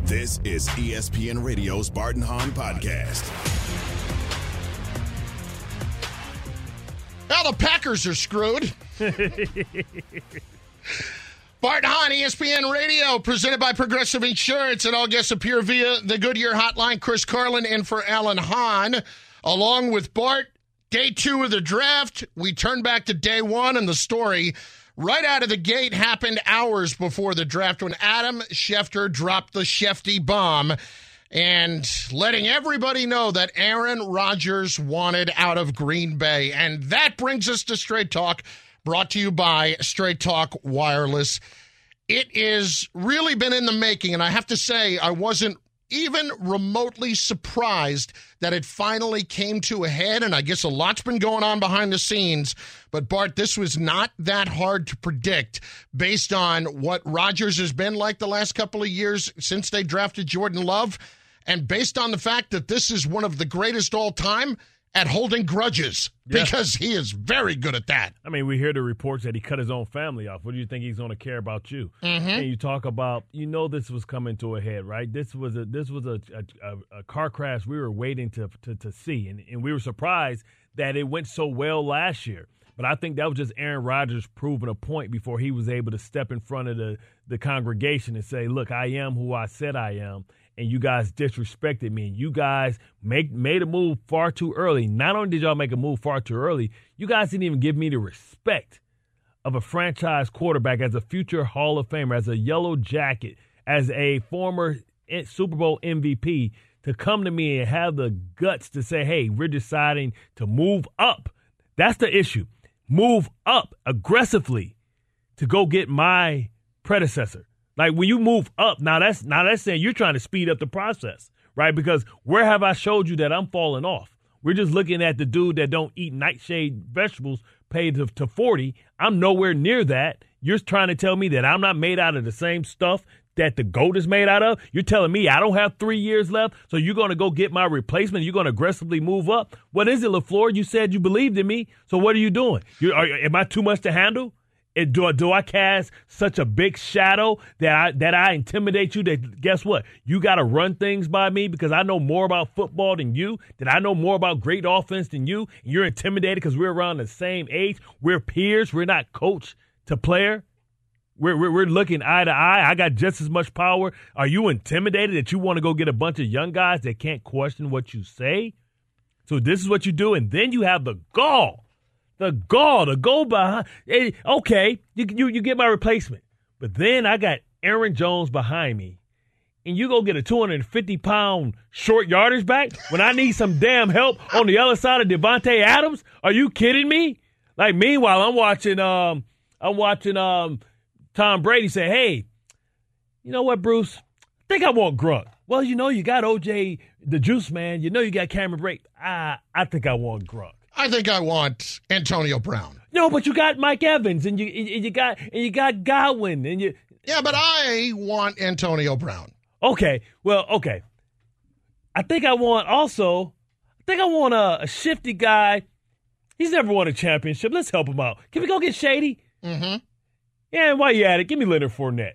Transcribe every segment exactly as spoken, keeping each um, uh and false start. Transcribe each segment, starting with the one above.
This is E S P N Radio's Bart and Hahn Podcast. Now the Packers are screwed. Bart and Hahn, E S P N Radio, presented by Progressive Insurance, and all guests appear via the Goodyear Hotline. Chris Carlin in for Alan Hahn. Along with Bart, day two of the draft. We turn back to day one, and the story right out of the gate happened hours before the draft when Adam Schefter dropped the Shefty bomb and letting everybody know that Aaron Rodgers wanted out of Green Bay. And that brings us to Straight Talk, brought to you by Straight Talk Wireless. It has really been in the making, and I have to say I wasn't even remotely surprised that it finally came to a head, and I guess a lot's been going on behind the scenes. But, Bart, this was not that hard to predict based on what Rodgers has been like the last couple of years since they drafted Jordan Love, and based on the fact that this is one of the greatest all time at holding grudges, yeah, because he is very good at that. I mean, we hear the reports that he cut his own family off. What do you think he's going to care about you? Mm-hmm. And you talk about, you know, this was coming to a head, right? This was a this was a a, a car crash we were waiting to to, to see, and, and we were surprised that it went so well last year. But I think that was just Aaron Rodgers proving a point before he was able to step in front of the, the congregation and say, look, I am who I said I am, and you guys disrespected me. And you guys make, made a move far too early. Not only did y'all make a move far too early, you guys didn't even give me the respect of a franchise quarterback as a future Hall of Famer, as a yellow jacket, as a former Super Bowl M V P, to come to me and have the guts to say, hey, we're deciding to move up. That's the issue. Move up aggressively to go get my predecessor. Like, when you move up, now that's now that's saying you're trying to speed up the process, right? Because where have I showed you that I'm falling off? We're just looking at the dude that don't eat nightshade vegetables paid to, to forty. I'm nowhere near that. You're trying to tell me that I'm not made out of the same stuff that the GOAT is made out of? You're telling me I don't have three years left, so you're going to go get my replacement? You're going to aggressively move up? What is it, LaFleur? You said you believed in me, so what are you doing? You, are, am I too much to handle? It, do, do I cast such a big shadow that I that I intimidate you that, guess what, you got to run things by me because I know more about football than you, that I know more about great offense than you, and you're intimidated because we're around the same age? We're peers. We're not coach to player. We're, we're, we're looking eye to eye. I got just as much power. Are you intimidated that you want to go get a bunch of young guys that can't question what you say? So this is what you do, and then you have the gall. The gall to go behind. Hey, okay, you, you you get my replacement. But then I got Aaron Jones behind me. And you go get a two hundred fifty pound short yardage back when I need some damn help on the other side of Devontae Adams? Are you kidding me? Like, meanwhile, I'm watching um I'm watching um Tom Brady say, hey, you know what, Bruce? I think I want Gronk. Well, you know, you got O J, the Juice Man. You know you got Cameron Brate. I, I think I want Gronk. I think I want Antonio Brown. No, but you got Mike Evans, and you and you got and you got Godwin, and you. Yeah, but I want Antonio Brown. Okay, well, okay. I think I want also. I think I want a, a shifty guy. He's never won a championship. Let's help him out. Can we go get Shady? Mm-hmm. Yeah, while you at it, give me Leonard Fournette.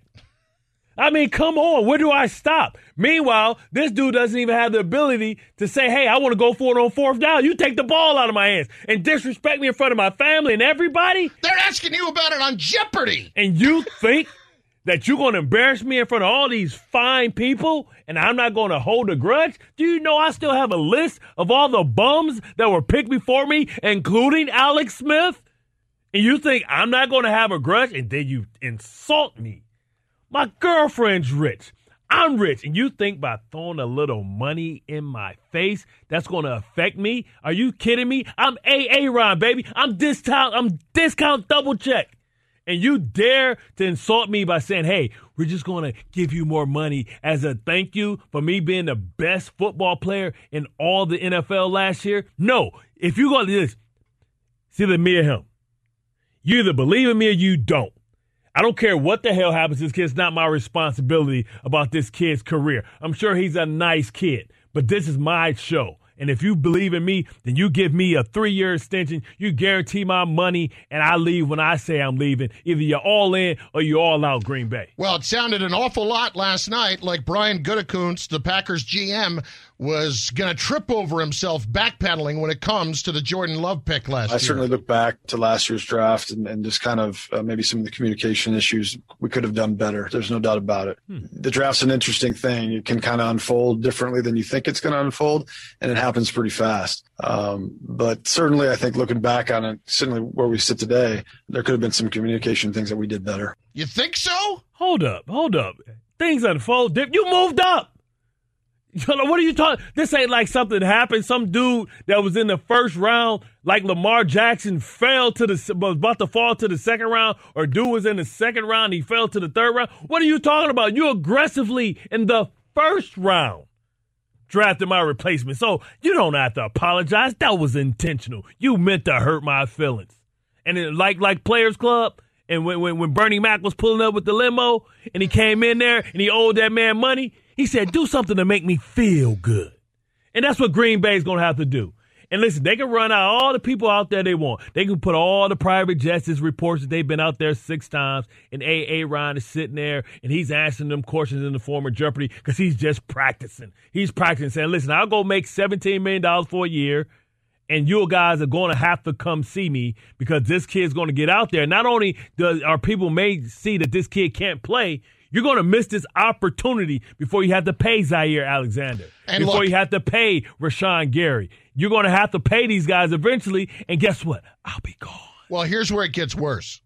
I mean, come on. Where do I stop? Meanwhile, this dude doesn't even have the ability to say, hey, I want to go for it on fourth down. You take the ball out of my hands and disrespect me in front of my family and everybody. They're asking you about it on Jeopardy. And you think that you're going to embarrass me in front of all these fine people and I'm not going to hold a grudge? Do you know I still have a list of all the bums that were picked before me, including Alex Smith? And you think I'm not going to have a grudge? And then you insult me. My girlfriend's rich. I'm rich. And you think by throwing a little money in my face, that's going to affect me? Are you kidding me? I'm A A Ron, baby. I'm discount, I'm discount double check. And you dare to insult me by saying, hey, we're just going to give you more money as a thank you for me being the best football player in all the N F L last year? No. If you're going to do this, it's either me or him. You either believe in me or you don't. I don't care what the hell happens to this kid. It's not my responsibility about this kid's career. I'm sure he's a nice kid, but this is my show. And if you believe in me, then you give me a three-year extension. You guarantee my money, and I leave when I say I'm leaving. Either you're all in or you're all out, Green Bay. Well, it sounded an awful lot last night like Brian Gutekunst, the Packers G M, was going to trip over himself backpedaling when it comes to the Jordan Love pick last I year. I certainly look back to last year's draft and, and just kind of uh, maybe some of the communication issues we could have done better. There's no doubt about it. Hmm. The draft's an interesting thing. It can kind of unfold differently than you think it's going to unfold, and it happens pretty fast. Um, but certainly I think looking back on it, certainly where we sit today, there could have been some communication things that we did better. You think so? Hold up, hold up. Things unfold. You moved up. What are you talking? This ain't like something happened. Some dude that was in the first round, like Lamar Jackson, fell to the was about to fall to the second round, or dude was in the second round, he fell to the third round. What are you talking about? You aggressively in the first round drafted my replacement, so you don't have to apologize. That was intentional. You meant to hurt my feelings. And it, like like Players Club, and when, when when Bernie Mac was pulling up with the limo, and he came in there and he owed that man money. He said, do something to make me feel good. And that's what Green Bay's going to have to do. And listen, they can run out all the people out there they want. They can put all the private jets, reports that they've been out there six times, and A. Ron is sitting there, and he's answering them questions in the form of Jeopardy because he's just practicing. He's practicing, saying, listen, I'll go make seventeen million dollars for a year, and you guys are going to have to come see me because this kid's going to get out there. Not only do our people may see that this kid can't play, you're going to miss this opportunity before you have to pay Zaire Alexander, and before look, you have to pay Rashawn Gary. You're going to have to pay these guys eventually, and guess what? I'll be gone. Well, here's where it gets worse,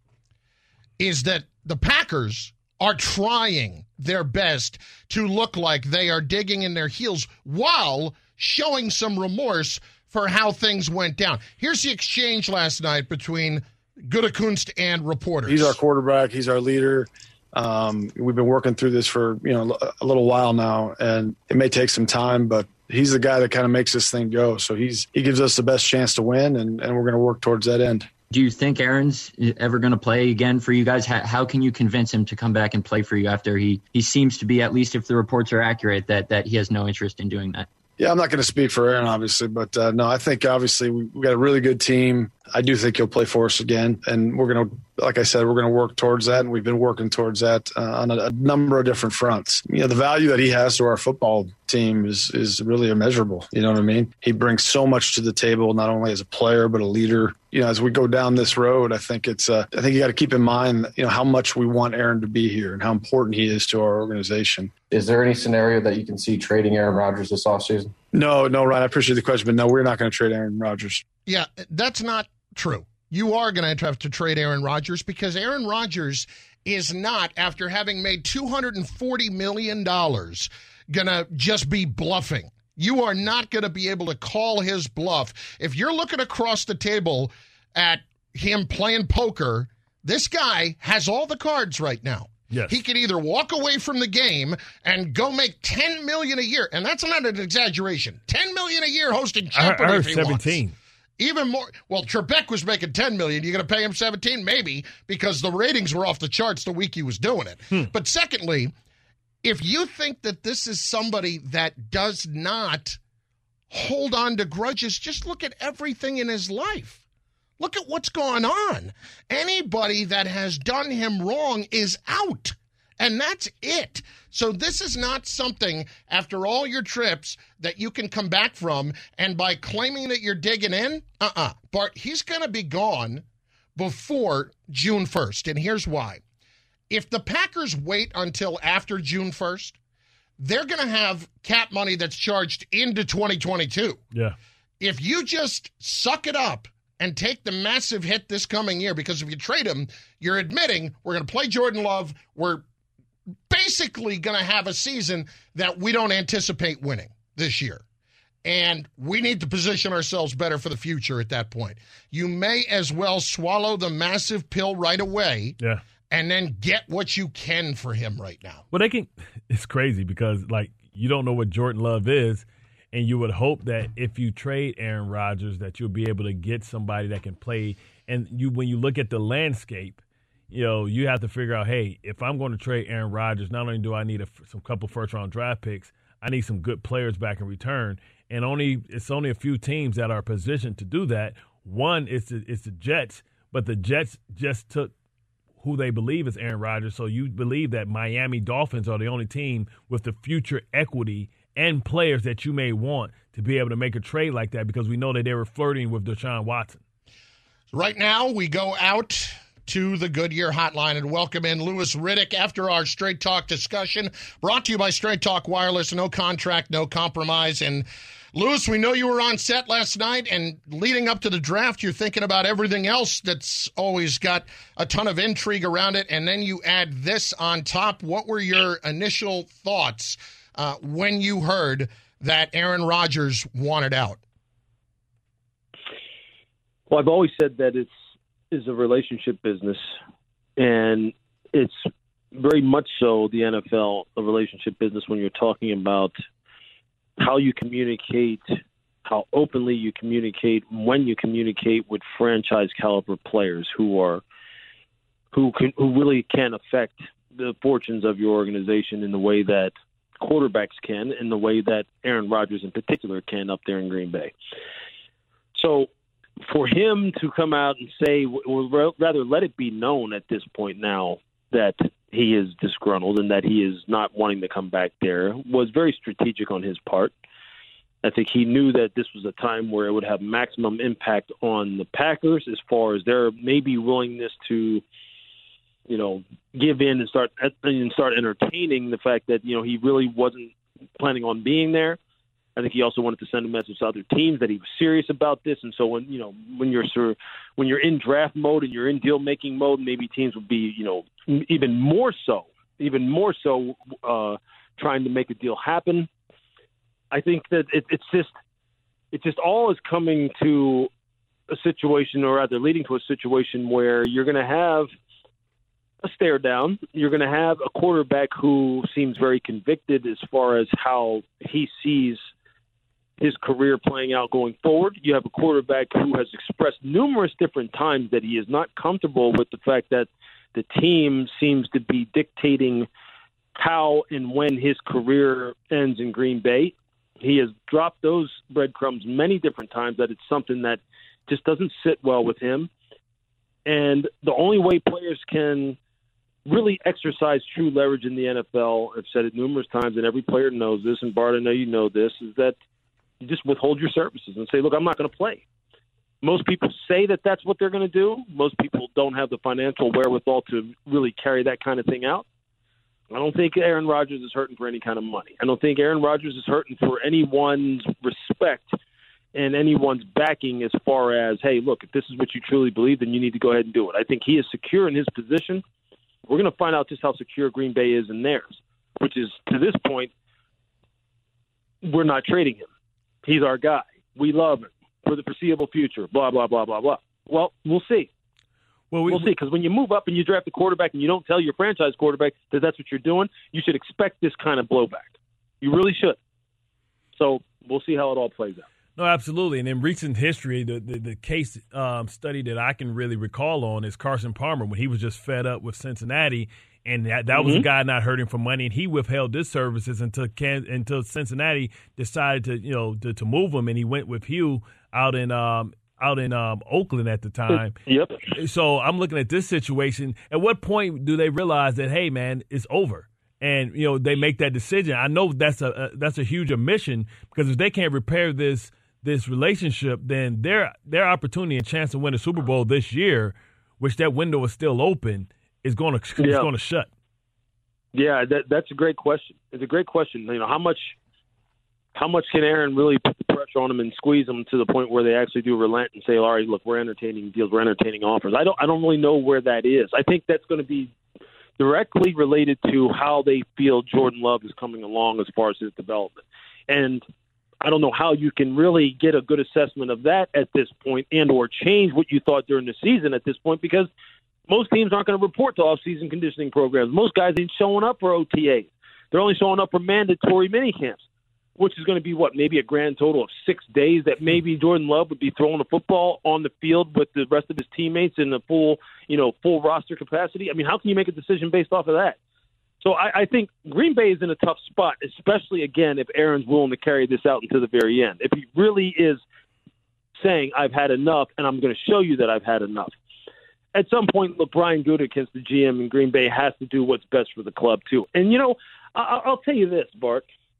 is that the Packers are trying their best to look like they are digging in their heels while showing some remorse for how things went down. Here's the exchange last night between Gutekunst and reporters. He's our quarterback. He's our leader. Um, we've been working through this for, you know, a little while now, and it may take some time, but he's the guy that kind of makes this thing go. So he's he gives us the best chance to win, and, and we're going to work towards that end. Do you think Aaron's ever going to play again for you guys? How, how can you convince him to come back and play for you after he, he seems to be, at least if the reports are accurate, that, that he has no interest in doing that? Yeah, I'm not going to speak for Aaron, obviously, but uh, no, I think obviously we, we got a really good team. I do think he'll play for us again, and we're going to, like I said, we're going to work towards that, and we've been working towards that uh, on a, a number of different fronts. You know, the value that he has to our football team is is really immeasurable. You know what I mean? He brings so much to the table, not only as a player but a leader. You know, as we go down this road, I think it's uh, I think you got to keep in mind, you know, how much we want Aaron to be here and how important he is to our organization. Is there any scenario that you can see trading Aaron Rodgers this offseason? No, no, Ryan, I appreciate the question, but no, we're not going to trade Aaron Rodgers. Yeah, that's not true. You are going to have to trade Aaron Rodgers because Aaron Rodgers is not, after having made two hundred forty million dollars, going to just be bluffing. You are not going to be able to call his bluff. If you're looking across the table at him playing poker, this guy has all the cards right now. Yes. He could either walk away from the game and go make ten million dollars a year, and that's not an exaggeration. ten million dollars a year hosting Jeopardy. I heard if he seventeen. Wants. Even more. Well, Trebek was making ten million dollars. You're going to pay him seventeen? Maybe, because the ratings were off the charts the week he was doing it. Hmm. But secondly, if you think that this is somebody that does not hold on to grudges, just look at everything in his life. Look at what's going on. Anybody that has done him wrong is out. And that's it. So this is not something, after all your trips, that you can come back from, and by claiming that you're digging in, uh-uh. Bart, he's going to be gone before June first, and here's why. If the Packers wait until after June first, they're going to have cap money that's charged into twenty twenty-two. Yeah. If you just suck it up and take the massive hit this coming year, because if you trade him, you're admitting we're going to play Jordan Love, we're basically going to have a season that we don't anticipate winning this year. And we need to position ourselves better for the future at that point. You may as well swallow the massive pill right away. Yeah. And then get what you can for him right now. Well, they can. It's crazy because, like, you don't know what Jordan Love is, and you would hope that if you trade Aaron Rodgers that you'll be able to get somebody that can play. And you, when you look at the landscape, you know, you have to figure out, hey, if I'm going to trade Aaron Rodgers, not only do I need a, some couple first-round draft picks, I need some good players back in return. And only it's only a few teams that are positioned to do that. One is the, it's the Jets, but the Jets just took who they believe is Aaron Rodgers. So you believe that Miami Dolphins are the only team with the future equity and players that you may want to be able to make a trade like that, because we know that they were flirting with Deshaun Watson. Right now, we go out to the Goodyear Hotline and welcome in Louis Riddick after our Straight Talk discussion, brought to you by Straight Talk Wireless. No contract, no compromise. And Louis, we know you were on set last night, and leading up to the draft, you're thinking about everything else that's always got a ton of intrigue around it, and then you add this on top. What were your initial thoughts uh, when you heard that Aaron Rodgers wanted out? Well, I've always said that it's is a relationship business, and it's very much so the N F L, a relationship business when you're talking about how you communicate, how openly you communicate, when you communicate with franchise caliber players who are who can who really can affect the fortunes of your organization in the way that quarterbacks can, in the way that Aaron Rodgers in particular can up there in Green Bay. So for him to come out and say, or rather let it be known at this point now that he is disgruntled and that he is not wanting to come back there, was very strategic on his part. I think he knew that this was a time where it would have maximum impact on the Packers as far as their maybe willingness to, you know, give in and start and start entertaining the fact that, you know, he really wasn't planning on being there. I think he also wanted to send a message to other teams that he was serious about this. And so when, you know, when you're sort of, when you're in draft mode and you're in deal making mode, maybe teams would be, you know, even more so, even more so uh, trying to make a deal happen. I think that it, it's just, it just all is coming to a situation, or rather leading to a situation where you're going to have a stare down. You're going to have a quarterback who seems very convicted as far as how he sees his career playing out going forward. You have a quarterback who has expressed numerous different times that he is not comfortable with the fact that the team seems to be dictating how and when his career ends in Green Bay. He has dropped those breadcrumbs many different times, that it's something that just doesn't sit well with him. And the only way players can really exercise true leverage in the N F L, I've said it numerous times, and every player knows this, and Bart, I know you know this, is that you just withhold your services and say, look, I'm not going to play. Most people say that that's what they're going to do. Most people don't have the financial wherewithal to really carry that kind of thing out. I don't think Aaron Rodgers is hurting for any kind of money. I don't think Aaron Rodgers is hurting for anyone's respect and anyone's backing as far as, hey, look, if this is what you truly believe, then you need to go ahead and do it. I think he is secure in his position. We're going to find out just how secure Green Bay is in theirs, which is, to this point, we're not trading him. He's our guy. We love him for the foreseeable future, blah, blah, blah, blah, blah. Well, we'll see. Well, we, we'll see, because when you move up and you draft a quarterback and you don't tell your franchise quarterback that that's what you're doing, you should expect this kind of blowback. You really should. So we'll see how it all plays out. No, absolutely. And in recent history, the the, the case um, study that I can really recall on is Carson Palmer, when he was just fed up with Cincinnati, and that, that mm-hmm. was a guy not hurting for money, and he withheld his services until Can, until Cincinnati decided to you know to, to move him, and he went with Hugh out in um, out in um, Oakland at the time. Yep. So I'm looking at this situation. At what point do they realize that, hey, man, it's over? And, you know, they make that decision. I know that's a, a that's a huge omission, because if they can't repair this this relationship, then their their opportunity and chance to win a Super Bowl this year, which that window is still open, is going to yeah. is going to shut. Yeah, that, that's a great question. It's a great question. You know, how much how much can Aaron really put the pressure on them and squeeze them to the point where they actually do relent and say, all right, look, we're entertaining deals, we're entertaining offers. I don't I don't really know where that is. I think that's going to be directly related to how they feel Jordan Love is coming along as far as his development. And I don't know how you can really get a good assessment of that at this point, and or change what you thought during the season at this point, because most teams aren't going to report to off-season conditioning programs. Most guys ain't showing up for O T As. They're only showing up for mandatory minicamps, which is going to be, what, maybe a grand total of six days that maybe Jordan Love would be throwing a football on the field with the rest of his teammates in the full, you know, full roster capacity. I mean, how can you make a decision based off of that? So I, I think Green Bay is in a tough spot, especially, again, if Aaron's willing to carry this out until the very end. If he really is saying, I've had enough, and I'm going to show you that I've had enough. At some point, look, Brian Gutekunst, the G M in Green Bay, has to do what's best for the club, too. And, you know, I, I'll tell you this, Bart.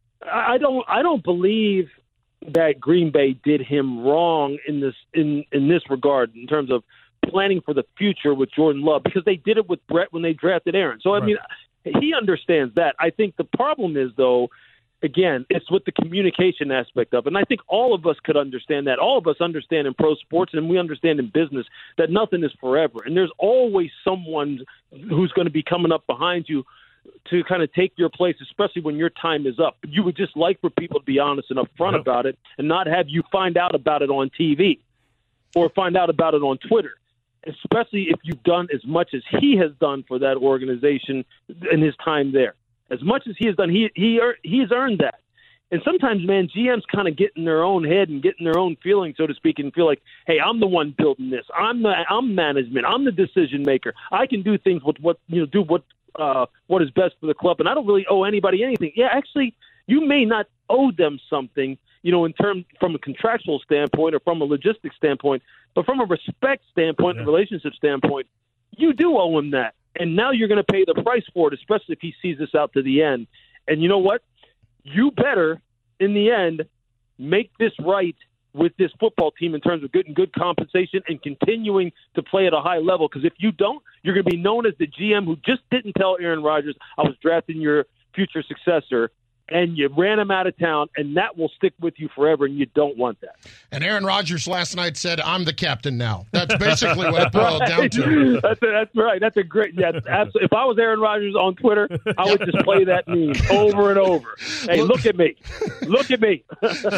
I don't I don't believe that Green Bay did him wrong in this in, in this regard in terms of planning for the future with Jordan Love, because they did it with Brett when they drafted Aaron. So, I right. mean, he understands that. I think the problem is, though, again, it's with the communication aspect of it. And I think all of us could understand that. All of us understand in pro sports, and we understand in business, that nothing is forever. And there's always someone who's going to be coming up behind you to kind of take your place, especially when your time is up. You would just like for people to be honest and upfront yep. about it and not have you find out about it on T V or find out about it on Twitter, especially if you've done as much as he has done for that organization in his time there. As much as he has done, he he he has earned that. And sometimes, man, G Ms kind of get in their own head and get in their own feelings, so to speak, and feel like, hey, I'm the one building this. I'm the I'm management. I'm the decision maker. I can do things with what you know, do what uh, what is best for the club, and I don't really owe anybody anything. Yeah, actually, you may not owe them something, you know, in terms from a contractual standpoint or from a logistics standpoint, but from a respect standpoint, yeah. a relationship standpoint, you do owe him that. And now you're going to pay the price for it, especially if he sees this out to the end. And you know what? You better, in the end, make this right with this football team in terms of good and good compensation and continuing to play at a high level. Because if you don't, you're going to be known as the G M who just didn't tell Aaron Rodgers, I was drafting your future successor, and you ran him out of town, and that will stick with you forever, and you don't want that. And Aaron Rodgers last night said, I'm the captain now. That's basically what it boiled down to. That's, a, that's right. That's a great – yeah, absolutely. If I was Aaron Rodgers on Twitter, I would just play that meme over and over. Hey, look at me. Look at me.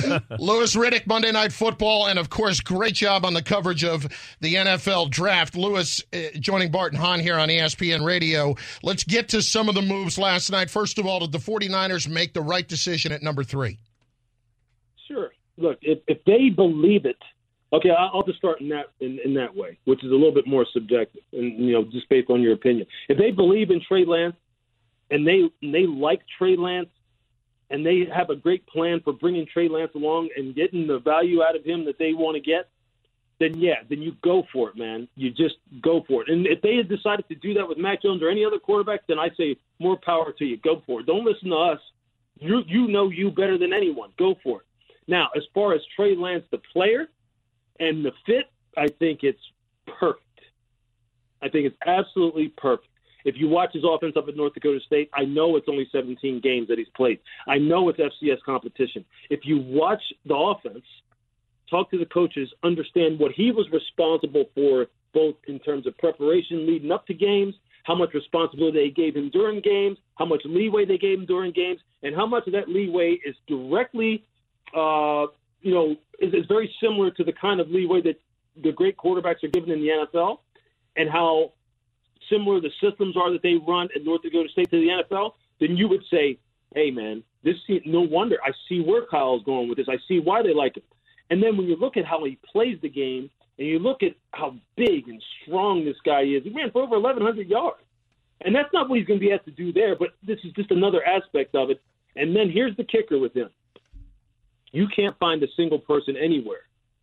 Louis Riddick, Monday Night Football, and, of course, great job on the coverage of the N F L Draft. Louis uh, joining Bart and Hahn here on E S P N Radio. Let's get to some of the moves last night. First of all, did the 49ers make the right decision at number three? Sure. Look, if, if they believe it, okay, I'll, I'll just start in that in, in that way, which is a little bit more subjective, and you know, just based on your opinion. If they believe in Trey Lance, and they and they like Trey Lance, and they have a great plan for bringing Trey Lance along and getting the value out of him that they want to get, then yeah, then you go for it, man. You just go for it. And if they had decided to do that with Mac Jones or any other quarterback, then I say more power to you. Go for it. Don't listen to us. You you know you better than anyone. Go for it. Now, as far as Trey Lance, the player, and the fit, I think it's perfect. I think it's absolutely perfect. If you watch his offense up at North Dakota State, I know it's only seventeen games that he's played. I know it's F C S competition. If you watch the offense, talk to the coaches, understand what he was responsible for, both in terms of preparation leading up to games, how much responsibility they gave him during games, how much leeway they gave him during games, and how much of that leeway is directly, uh, you know, is, is very similar to the kind of leeway that the great quarterbacks are given in the N F L, and how similar the systems are that they run at North Dakota State to the N F L, then you would say, hey, man, this no wonder. I see where Kyle's going with this. I see why they like him. And then when you look at how he plays the game, and you look at how big and strong this guy is, he ran for over eleven hundred yards. And that's not what he's going to be able to do there, but this is just another aspect of it. And then here's the kicker with him. You can't find a single person anywhere,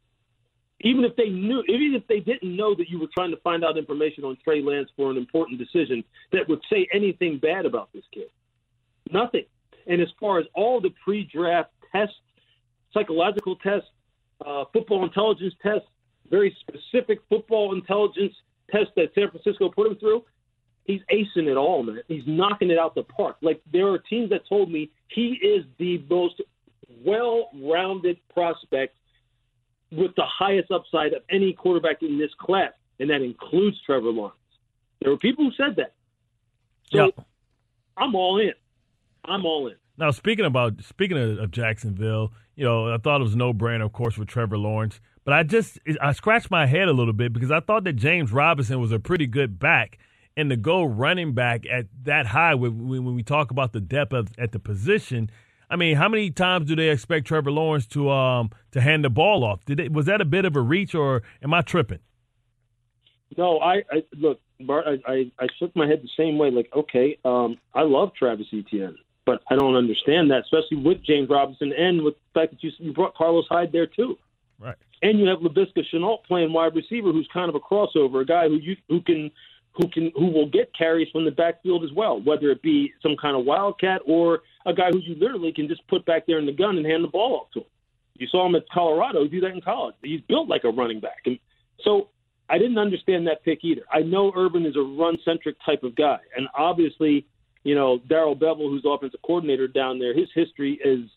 even if they knew, even if they didn't know that you were trying to find out information on Trey Lance for an important decision, that would say anything bad about this kid. Nothing. And as far as all the pre-draft tests, psychological tests, uh, football intelligence tests, very specific football intelligence tests that San Francisco put him through, he's acing it all, man. He's knocking it out the park. Like, there are teams that told me he is the most well-rounded prospect with the highest upside of any quarterback in this class, and that includes Trevor Lawrence. There were people who said that. So yeah. I'm all in. I'm all in. Now, speaking about speaking of, of Jacksonville, you know, I thought it was a no-brainer, of course, with Trevor Lawrence. But I just I scratched my head a little bit because I thought that James Robinson was a pretty good back. And to go running back at that high when, when we talk about the depth of, at the position, I mean, how many times do they expect Trevor Lawrence to um to hand the ball off? Did it, was that a bit of a reach, or am I tripping? No, I, I look. Bart, I, I, I shook my head the same way. Like, okay, um, I love Travis Etienne, but I don't understand that, especially with James Robinson and with the fact that you, you brought Carlos Hyde there too. Right. And you have Laviska Shenault playing wide receiver, who's kind of a crossover, a guy who you who can who can who will get carries from the backfield as well, whether it be some kind of wildcat or a guy who you literally can just put back there in the gun and hand the ball off to him. You saw him at Colorado do that in college. He's built like a running back, and so I didn't understand that pick either. I know Urban is a run-centric type of guy, and obviously, you know, Darrell Bevell, who's offensive coordinator down there, his history is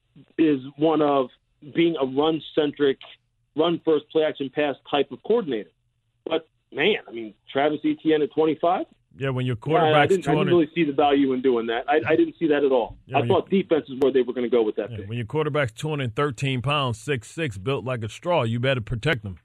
is one of being a run-centric, run-first, play-action pass type of coordinator. But, man, I mean, Travis Etienne at twenty-five? Yeah, when your Yeah, quarterback's I, didn't, I didn't really see the value in doing that. I, I didn't see that at all. Yeah, I thought you, defense is where they were going to go with that yeah, pick. when your quarterback's two hundred thirteen pounds, six six, built like a straw, you better protect them.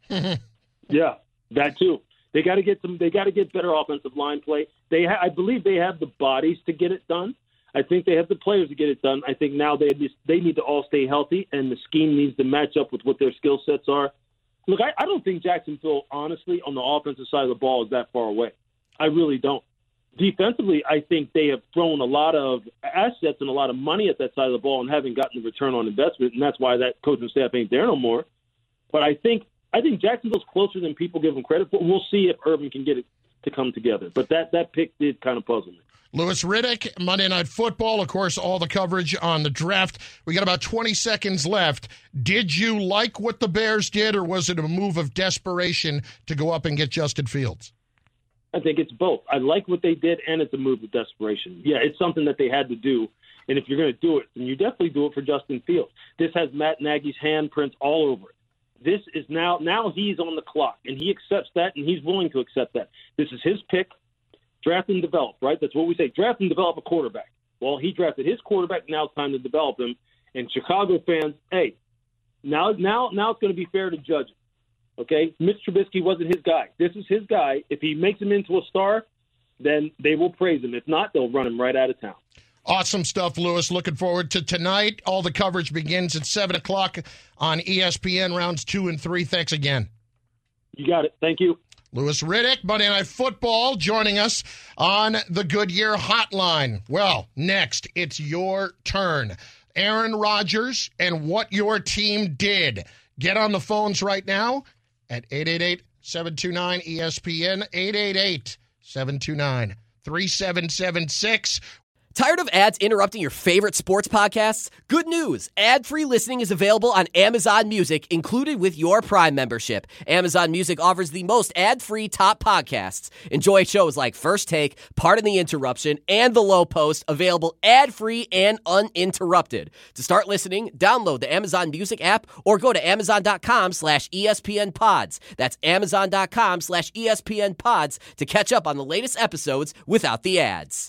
Yeah, that too. They got to get some. They got to get better offensive line play. They, ha- I believe, they have the bodies to get it done. I think they have the players to get it done. I think now they just, they need to all stay healthy, and the scheme needs to match up with what their skill sets are. Look, I, I don't think Jacksonville, honestly, on the offensive side of the ball is that far away. I really don't. Defensively, I think they have thrown a lot of assets and a lot of money at that side of the ball and haven't gotten the return on investment, and that's why that coaching staff ain't there no more. But I think I think Jacksonville's closer than people give them credit for. We'll see if Urban can get it to come together. But that, that pick did kind of puzzle me. Louis Riddick, Monday Night Football, of course, all the coverage on the draft. We got about twenty seconds left. Did you like what the Bears did, or was it a move of desperation to go up and get Justin Fields? I think it's both. I like what they did, and it's a move of desperation. Yeah, it's something that they had to do, and if you're going to do it, then you definitely do it for Justin Fields. This has Matt Nagy's handprints all over it. This is now, now he's on the clock, and he accepts that, and he's willing to accept that. This is his pick. Draft and develop, right? That's what we say. Draft and develop a quarterback. Well, he drafted his quarterback. Now it's time to develop him. And Chicago fans, hey, now, now, now it's going to be fair to judge it. Okay, Mitch Trubisky wasn't his guy. This is his guy. If he makes him into a star, then they will praise him. If not, they'll run him right out of town. Awesome stuff, Louis. Looking forward to tonight. All the coverage begins at seven o'clock on E S P N, rounds two and three. Thanks again. You got it. Thank you. Louis Riddick, Monday Night Football, joining us on the Goodyear Hotline. Well, next, it's your turn. Aaron Rodgers and what your team did. Get on the phones right now at eight eight eight, seven two nine, E S P N, eight eight eight, seven two nine, three seven seven six. Tired of ads interrupting your favorite sports podcasts? Good news! Ad-free listening is available on Amazon Music, included with your Prime membership. Amazon Music offers the most ad-free top podcasts. Enjoy shows like First Take, Pardon the Interruption, and The Low Post, available ad-free and uninterrupted. To start listening, download the Amazon Music app or go to amazon.com slash ESPN pods. That's amazon.com slash ESPN pods to catch up on the latest episodes without the ads.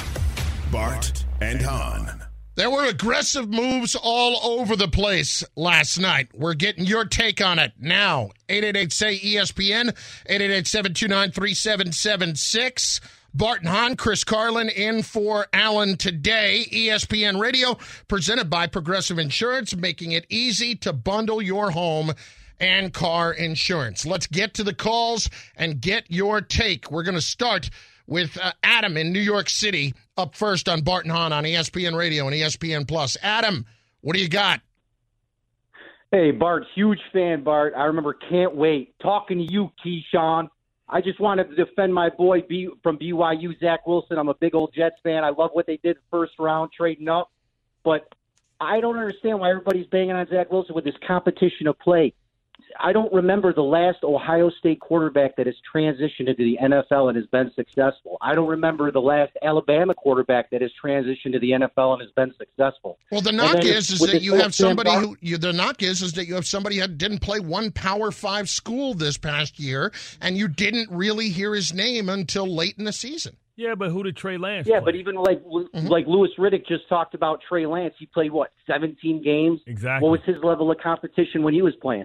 Bart and Hahn. There were aggressive moves all over the place last night. We're getting your take on it now. eight eight eight, say E S P N, eight eight eight, seven two nine, three seven seven six. Bart and Hahn, Chris Carlin in for Alan today. E S P N Radio, presented by Progressive Insurance, making it easy to bundle your home and car insurance. Let's get to the calls and get your take. We're going to start with uh, Adam in New York City up first on Bart and Hahn on E S P N Radio and E S P N Plus. Adam, what do you got? Hey, Bart, huge fan, Bart. I remember Can't Wait. Talking to you, Keyshawn. I just wanted to defend my boy B- from B Y U, Zach Wilson. I'm a big old Jets fan. I love what they did first round, trading up. But I don't understand why everybody's banging on Zach Wilson with this competition of play. I don't remember the last Ohio State quarterback that has transitioned into the N F L and has been successful. I don't remember the last Alabama quarterback that has transitioned to the N F L and has been successful. Well, the knock is is that you have somebody who you, the knock is is that you have somebody who didn't play one Power Five school this past year, and you didn't really hear his name until late in the season. Yeah, but who did Trey Lance Yeah, play? but even like Mm-hmm. like Louis Riddick just talked about Trey Lance. He played, what, seventeen games? Exactly. What was his level of competition when he was playing?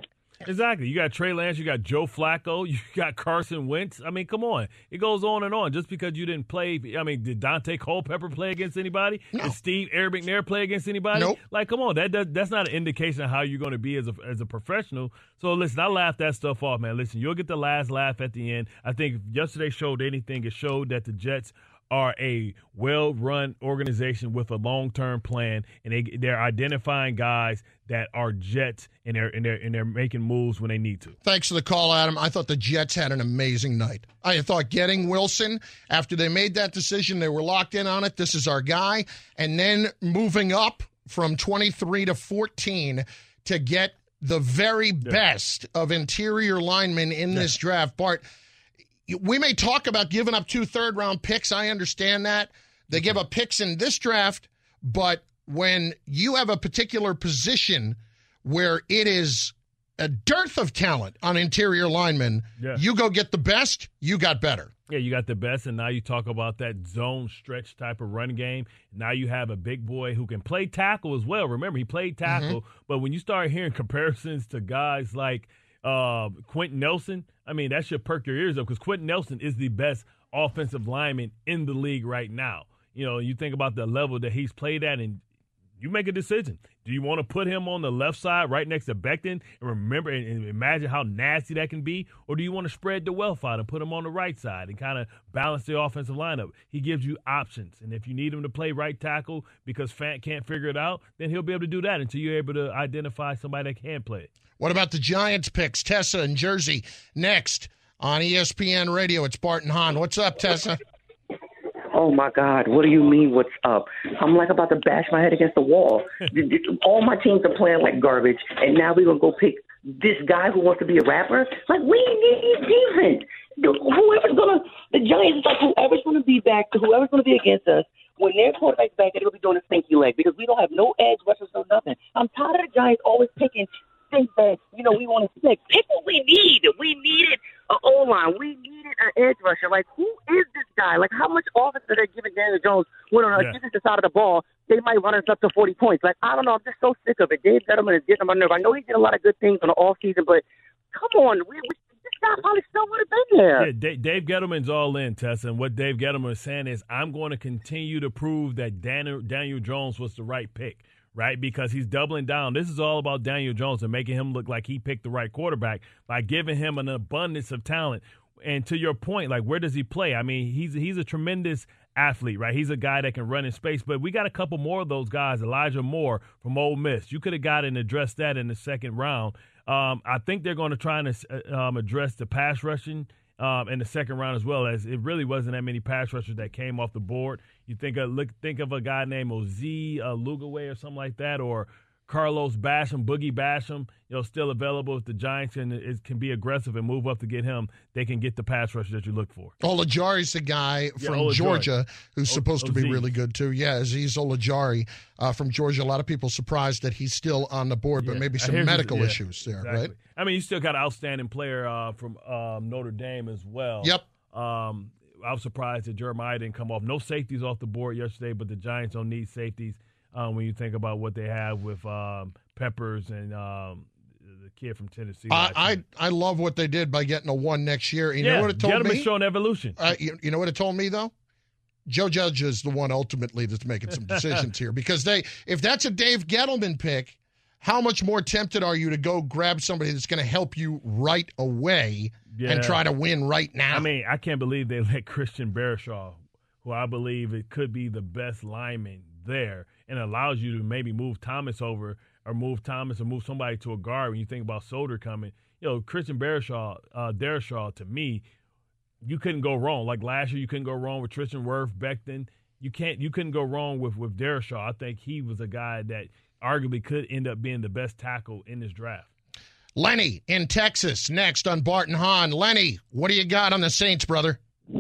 Exactly. You got Trey Lance, you got Joe Flacco, you got Carson Wentz. I mean, come on. It goes on and on. Just because you didn't play, I mean, did Dante Culpepper play against anybody? No. Did Steve Eric McNair play against anybody? Nope. Like, come on. That, that That's not an indication of how you're going to be as a, as a professional. So, listen, I laughed that stuff off, man. Listen, you'll get the last laugh at the end. I think if yesterday showed anything, it showed that the Jets are a well-run organization with a long-term plan, and they they're identifying guys that are Jets, and they're and they're and they're making moves when they need to. Thanks for the call, Adam. I thought the Jets had an amazing night. I thought getting Wilson, after they made that decision, they were locked in on it. This is our guy, and then moving up from twenty-three to fourteen to get the very yeah. best of interior linemen in yeah. this draft. Bart, we may talk about giving up two third-round picks. I understand that. They give up picks in this draft, but when you have a particular position where it is a dearth of talent on interior linemen, yeah. you go get the best, you got better. Yeah, you got the best, and now you talk about that zone stretch type of run game. Now you have a big boy who can play tackle as well. Remember, he played tackle, mm-hmm. but when you start hearing comparisons to guys like Uh, Quentin Nelson, I mean, that should perk your ears up because Quentin Nelson is the best offensive lineman in the league right now. You know, you think about the level that he's played at, and you make a decision. Do you want to put him on the left side right next to Becton and remember and, and imagine how nasty that can be? Or do you want to spread the wealth out and put him on the right side and kind of balance the offensive lineup? He gives you options. And if you need him to play right tackle because Fant can't figure it out, then he'll be able to do that until you're able to identify somebody that can play it. What about the Giants picks? Tessa in Jersey next on E S P N Radio. It's Bart and Hahn. What's up, Tessa? Oh, my God. What do you mean what's up? I'm like about to bash my head against the wall. All my teams are playing like garbage, and now we're going to go pick this guy who wants to be a rapper? Like, we need defense. Whoever's going to – the Giants is like whoever's going to be back, whoever's going to be against us, when their quarterback's back, they're going to be doing a stinky leg because we don't have no edge rushers or nothing. I'm tired of the Giants always picking – think that, you know, we want to pick. Pick what we need. We needed an O-line. We needed an edge rusher. Like, who is this guy? Like, how much offense are they giving Daniel Jones? We don't know. If this is the side of the ball, they might run us up to forty points. Like, I don't know. I'm just so sick of it. Dave Gettleman is getting on my nerve. I know he did a lot of good things in the offseason, but come on. We, we, this guy probably still would have been there. Yeah, Dave, Dave Gettleman's all in, Tessa. And what Dave Gettleman is saying is, I'm going to continue to prove that Daniel, Daniel Jones was the right pick. Right, because he's doubling down. This is all about Daniel Jones and making him look like he picked the right quarterback by giving him an abundance of talent. And to your point, like, where does he play? I mean, he's he's a tremendous athlete, right? He's a guy that can run in space. But we got a couple more of those guys. Elijah Moore from Ole Miss. You could have got and addressed that in the second round. Um, I think they're going to try and uh, um, address the pass rushing Um, in the second round as well, as it really wasn't that many pass rushers that came off the board. You think of look think of a guy named Ozie uh, Lugaway or something like that, or Carlos Basham, Boogie Basham, you know, still available. If the Giants can it can be aggressive and move up to get him, they can get the pass rusher that you look for. Olajari's the guy from yeah, Georgia who's o- supposed to be Ozie. really good too. Yeah, Azeez Olajari uh, from Georgia. A lot of people surprised that he's still on the board, but yeah. maybe some Here's medical his, yeah, issues there, exactly. right? I mean, you still got an outstanding player uh, from um, Notre Dame as well. Yep. Um, I was surprised that Jeremiah didn't come off. No safeties off the board yesterday, but the Giants don't need safeties um, when you think about what they have with um, Peppers and um, the kid from Tennessee. I, I I love what they did by getting a one next year. You yeah, know what it told Gettleman's me? showing evolution. Uh, you, you know what it told me, though? Joe Judge is the one ultimately that's making some decisions here because they, if that's a Dave Gettleman pick, how much more tempted are you to go grab somebody that's going to help you right away yeah. and try to win right now? I mean, I can't believe they let Christian Barishaw, who I believe it could be the best lineman there, and allows you to maybe move Thomas over or move Thomas or move somebody to a guard when you think about Soder coming. You know, Christian Barishaw, uh, Barishaw, to me, you couldn't go wrong. Like last year, you couldn't go wrong with Tristan Wirth, Becton. You can't. You couldn't go wrong with, with Barishaw. I think he was a guy that arguably could end up being the best tackle in this draft. Lenny in Texas next on Bart and Hahn. Lenny, what do you got on the Saints, brother?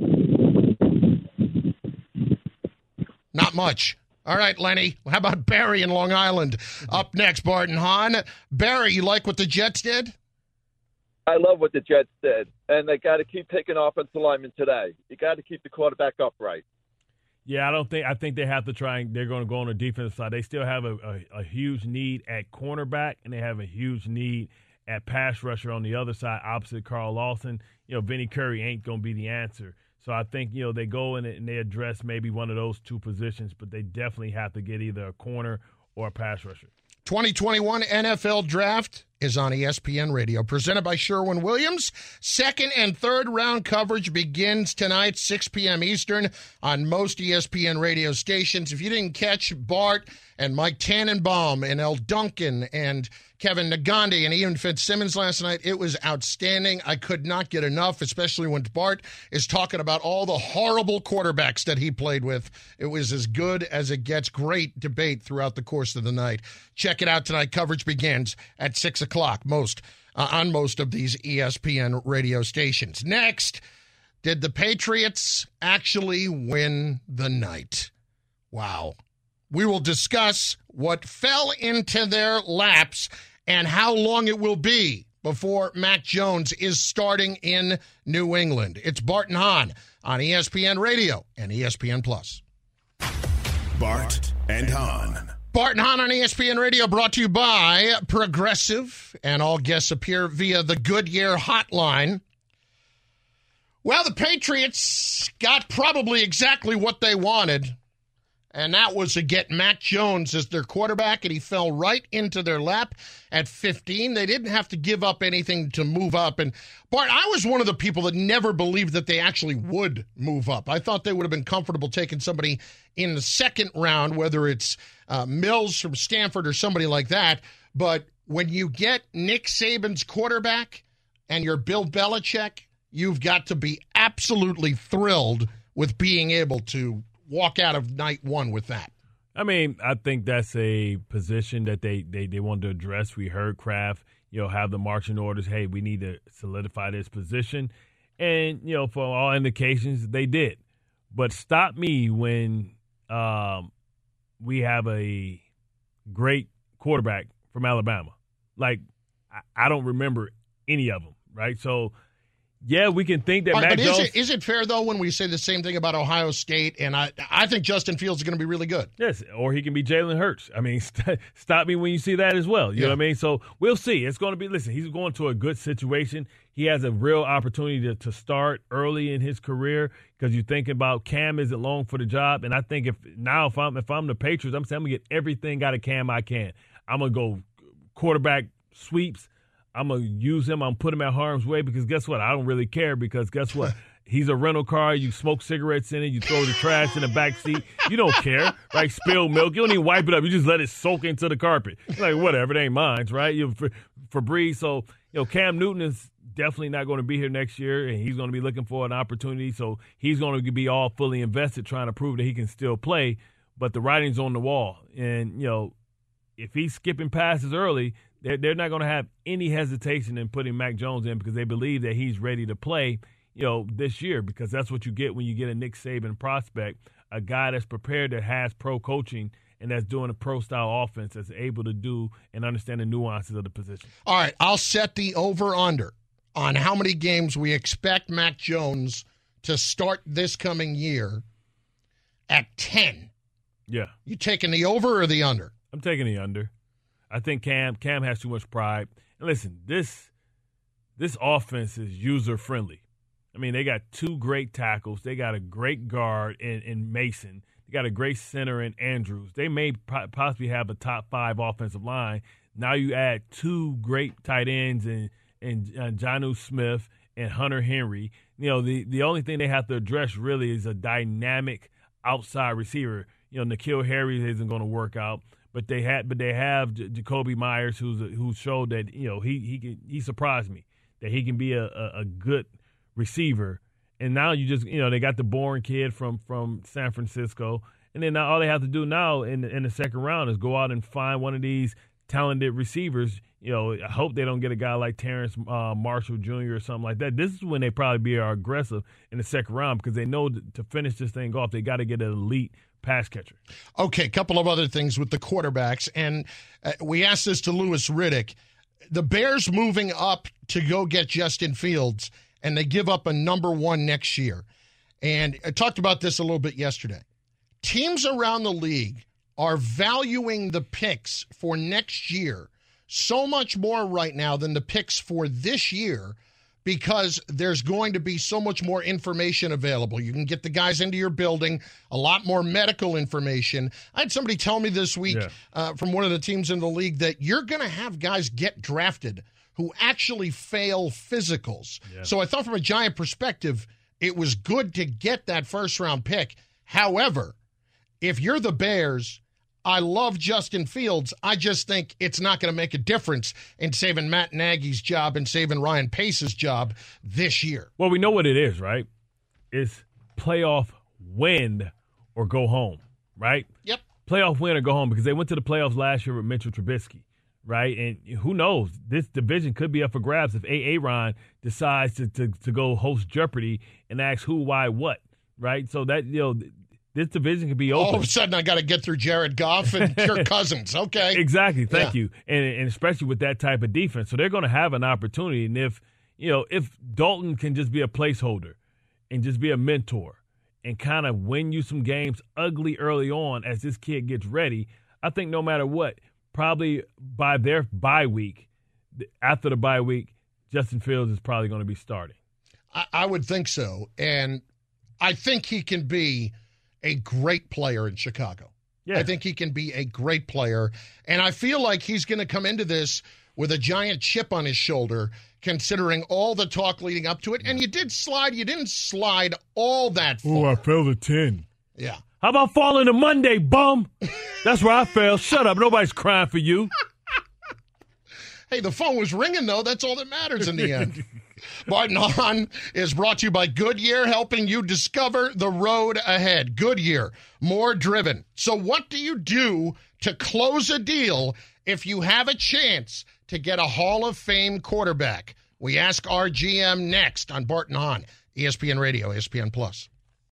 Not much. All right, Lenny. How about Barry in Long Island? Up next, Bart and Hahn. Barry, you like what the Jets did? I love what the Jets did, and they got to keep picking offensive linemen today. You got to keep the quarterback upright. Yeah, I don't think I think they have to try and they're going to go on the defensive side. They still have a, a, a huge need at cornerback, and they have a huge need at pass rusher on the other side, opposite Carl Lawson, you know, Vinny Curry ain't going to be the answer. So I think, you know, they go in and they address maybe one of those two positions, but they definitely have to get either a corner or a pass rusher. twenty twenty-one N F L Draft is on E S P N Radio, presented by Sherwin-Williams. Second and third round coverage begins tonight, six p.m. Eastern, on most E S P N radio stations. If you didn't catch Bart and Mike Tannenbaum and El Duncan and Kevin Nagandi and Ian Fitzsimmons last night, it was outstanding. I could not get enough, especially when Bart is talking about all the horrible quarterbacks that he played with. It was as good as it gets. Great debate throughout the course of the night. Check it out tonight. Coverage begins at six o'clock most uh, on most of these E S P N radio stations. Next, did the Patriots actually win the night? Wow. We will discuss what fell into their laps and how long it will be before Mac Jones is starting in New England. It's Bart and Hahn on E S P N Radio and E S P N Plus. Bart and Hahn. Bart and Hahn on E S P N Radio, brought to you by Progressive, and all guests appear via the Goodyear hotline. Well, the Patriots got probably exactly what they wanted, and that was to get Mac Jones as their quarterback, and he fell right into their lap at fifteen. They didn't have to give up anything to move up. And, Bart, I was one of the people that never believed that they actually would move up. I thought they would have been comfortable taking somebody in the second round, whether it's uh, Mills from Stanford or somebody like that. But when you get Nick Saban's quarterback and you're Bill Belichick, you've got to be absolutely thrilled with being able to walk out of night one with that. I mean, I think that's a position that they, they, they wanted to address. We heard Kraft, you know, have the marching orders, hey, we need to solidify this position. And, you know, for all indications, they did. But stop me when um, we have a great quarterback from Alabama. Like, I, I don't remember any of them, right? So, yeah, we can think that right, Mac but Jones. Is it, is it fair, though, when we say the same thing about Ohio State? And I I think Justin Fields is going to be really good. Yes, or he can be Jalen Hurts. I mean, st- stop me when you see that as well. You yeah. know what I mean? So we'll see. It's going to be, listen, he's going to a good situation. He has a real opportunity to, to start early in his career because you think about Cam isn't long for the job. And I think if now if I'm if I'm the Patriots, I'm saying I'm going to get everything out of Cam I can. I'm going to go quarterback sweeps. I'm going to use him. I'm going to put him at harm's way because guess what? I don't really care because guess what? He's a rental car. You smoke cigarettes in it. You throw the trash in the back seat. You don't care, right? Spill milk. You don't even wipe it up. You just let it soak into the carpet. It's like, whatever. It ain't mine, right? You for, for Breeze. So, you know, Cam Newton is definitely not going to be here next year, and he's going to be looking for an opportunity. So he's going to be all fully invested trying to prove that he can still play. But the writing's on the wall. And, you know, if he's skipping passes early, they're, they're not going to have any hesitation in putting Mac Jones in because they believe that he's ready to play, you know, this year, because that's what you get when you get a Nick Saban prospect, a guy that's prepared, that has pro coaching, and that's doing a pro-style offense, that's able to do and understand the nuances of the position. All right, I'll set the over-under on how many games we expect Mac Jones to start this coming year at ten. Yeah. You taking the over or the under? I'm taking the under. I think Cam Cam has too much pride. And listen, this this offense is user-friendly. I mean, they got two great tackles. They got a great guard in, in Mason. They got a great center in Andrews. They may possibly have a top five offensive line. Now you add two great tight ends in, in uh, Jonnu Smith and Hunter Henry. You know, the, the only thing they have to address really is a dynamic outside receiver. You know, N'Keal Harry isn't going to work out. But they had, but they have J- Jacoby Myers, who's a, who showed that you know he he can, he surprised me that he can be a, a, a good receiver. And now you just you know they got the Bourne kid from, from San Francisco, and then now all they have to do now in the, in the second round is go out and find one of these talented receivers. You know, I hope they don't get a guy like Terrence uh, Marshall Junior or something like that. This is when they probably be are aggressive in the second round because they know that to finish this thing off, they got to get an elite pass catcher. Okay, a couple of other things with the quarterbacks, and uh, we asked this to Louis Riddick. The Bears moving up to go get Justin Fields, and they give up a number one next year. And I talked about this a little bit yesterday. Teams around the league are valuing the picks for next year so much more right now than the picks for this year because there's going to be so much more information available. You can get the guys into your building, a lot more medical information. I had somebody tell me this week Yeah. uh, from one of the teams in the league that you're going to have guys get drafted who actually fail physicals. Yeah. So I thought from a Giant perspective, it was good to get that first-round pick. However, if you're the Bears, I love Justin Fields. I just think it's not going to make a difference in saving Matt Nagy's job and saving Ryan Pace's job this year. Well, we know what it is, right? It's playoff win or go home, right? Yep. Playoff win or go home because they went to the playoffs last year with Mitchell Trubisky, right? And who knows? This division could be up for grabs if Aaron decides to, to, to go host Jeopardy and ask who, why, what, right? So that, you know, this division could be open. All of a sudden, I got to get through Jared Goff and Kirk Cousins. Okay. Exactly. Thank Yeah. you. And, and especially with that type of defense. So they're going to have an opportunity. And if, you know, if Dalton can just be a placeholder and just be a mentor and kind of win you some games ugly early on as this kid gets ready, I think no matter what, probably by their bye week, after the bye week, Justin Fields is probably going to be starting. I, I would think so. And I think he can be a great player in Chicago. Yeah. I think he can be a great player. And I feel like he's going to come into this with a giant chip on his shoulder, considering all the talk leading up to it. And you did slide. You didn't slide all that far. Oh, I fell to ten. Yeah. How about falling to Monday, bum? That's where I fell. Shut up. Nobody's crying for you. Hey, the phone was ringing, though. That's all that matters in the end. Barton Hahn is brought to you by Goodyear, helping you discover the road ahead. Goodyear, more driven. So what do you do to close a deal if you have a chance to get a Hall of Fame quarterback? We ask our G M next on Barton Hahn, E S P N Radio, E S P N Plus.